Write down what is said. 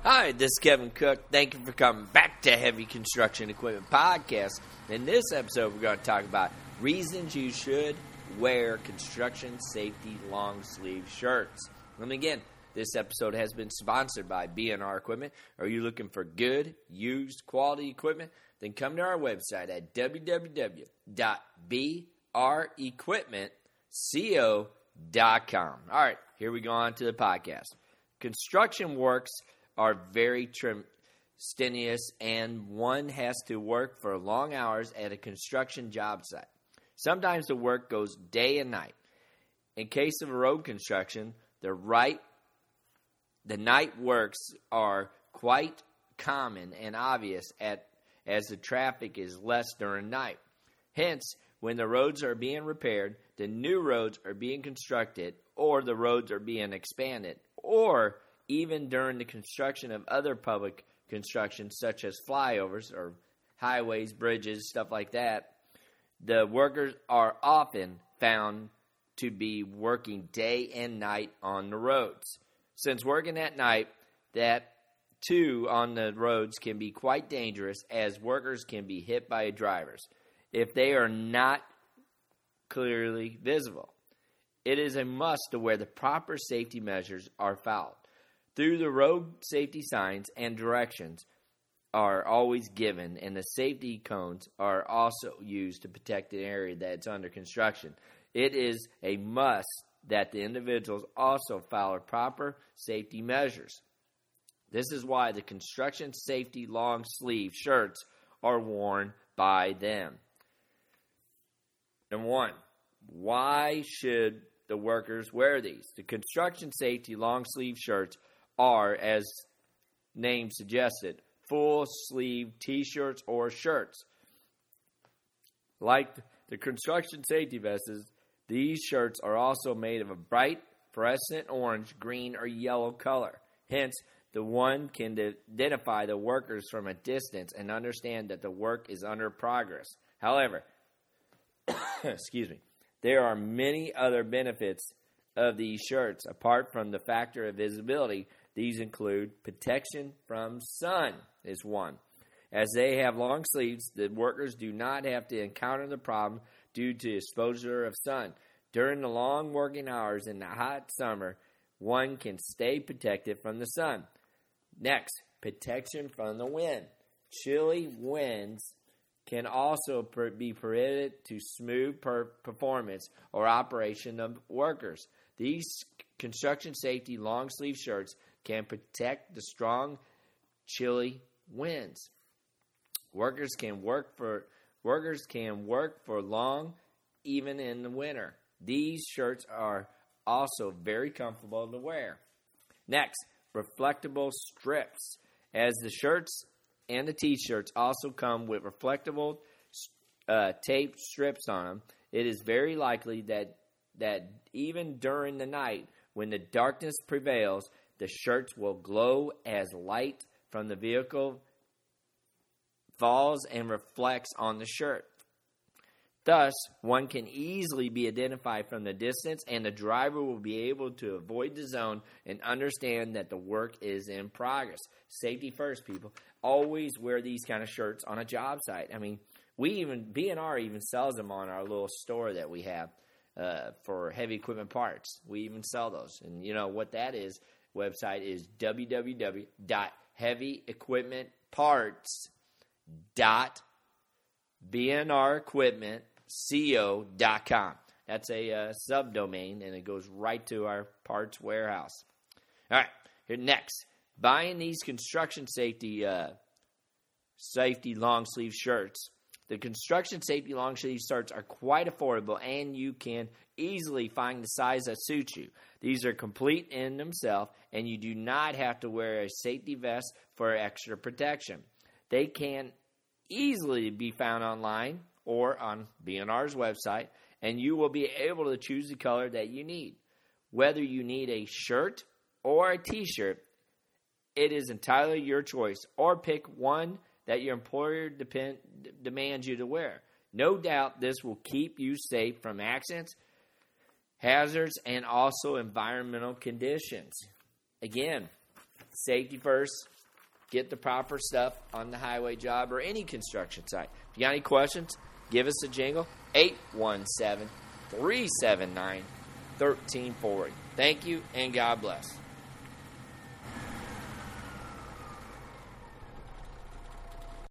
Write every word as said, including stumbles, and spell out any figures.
Hi, this is Kevin Cook. Thank you for coming back to Heavy Construction Equipment Podcast. In this episode, we're going to talk about reasons you should wear construction safety long sleeve shirts. And again, this episode has been sponsored by B and R Equipment. Are you looking for good, used, quality equipment? Then come to our website at w w w dot b r equipment co dot com. All right, here we go on to the podcast. Construction works are very trim- strenuous, and one has to work for long hours at a construction job site. Sometimes the work goes day and night. In case of road construction, the right, the night works are quite common and obvious at as the traffic is less during night. Hence, when the roads are being repaired, the new roads are being constructed, or the roads are being expanded, or even during the construction of other public construction, such as flyovers or highways, bridges, stuff like that, the workers are often found to be working day and night on the roads. Since working at night, that too on the roads can be quite dangerous, as workers can be hit by drivers if they are not clearly visible. It is a must to wear the proper safety measures are followed. Through the road safety signs and directions are always given, and the safety cones are also used to protect the area that's under construction. It is a must that the individuals also follow proper safety measures. This is why the construction safety long sleeve shirts are worn by them. Number one, why should the workers wear these? The construction safety long sleeve shirts are, as name suggested, full sleeve t-shirts or shirts. Like the construction safety vests, these shirts are also made of a bright fluorescent orange, green, or yellow color. Hence, the one can identify the workers from a distance and understand that the work is under progress. However, excuse me, there are many other benefits of these shirts apart from the factor of visibility. These include protection from sun is one. As they have long sleeves, the workers do not have to encounter the problem due to exposure of sun. During the long working hours in the hot summer, one can stay protected from the sun. Next, protection from the wind. Chilly winds can also per- be permitted to smooth per- performance or operation of workers. These construction safety long sleeve shirts can protect the strong, chilly winds. Workers can work for workers can work for long, even in the winter. These shirts are also very comfortable to wear. Next, reflectable strips. As the shirts and the t-shirts also come with reflectable uh, tape strips on them, it is very likely that that even during the night, when the darkness prevails, the shirts will glow as light from the vehicle falls and reflects on the shirt. Thus, one can easily be identified from the distance, and the driver will be able to avoid the zone and understand that the work is in progress. Safety first, people. Always wear these kind of shirts on a job site. I mean, we even, B and R even sells them on our little store that we have uh, for heavy equipment parts. We even sell those. And you know what that is? Website is w w w dot heavy equipment parts dot b n r equipment co dot com. That's a uh, subdomain, and it goes right to our parts warehouse. All right, here next. Buying these construction safety uh, safety long sleeve shirts. The construction safety long sleeve shirts are quite affordable, and you can easily find the size that suits you. These are complete in themselves, and you do not have to wear a safety vest for extra protection. They can easily be found online or on B and R's website, and you will be able to choose the color that you need. Whether you need a shirt or a t-shirt, it is entirely your choice, or pick one that your employer depend, demands you to wear. No doubt this will keep you safe from accidents, hazards, and also environmental conditions. Again, safety first, get the proper stuff on the highway job or any construction site. If you got any questions, give us a jingle, eight one seven, three seven nine, one three four zero. Thank you, and God bless.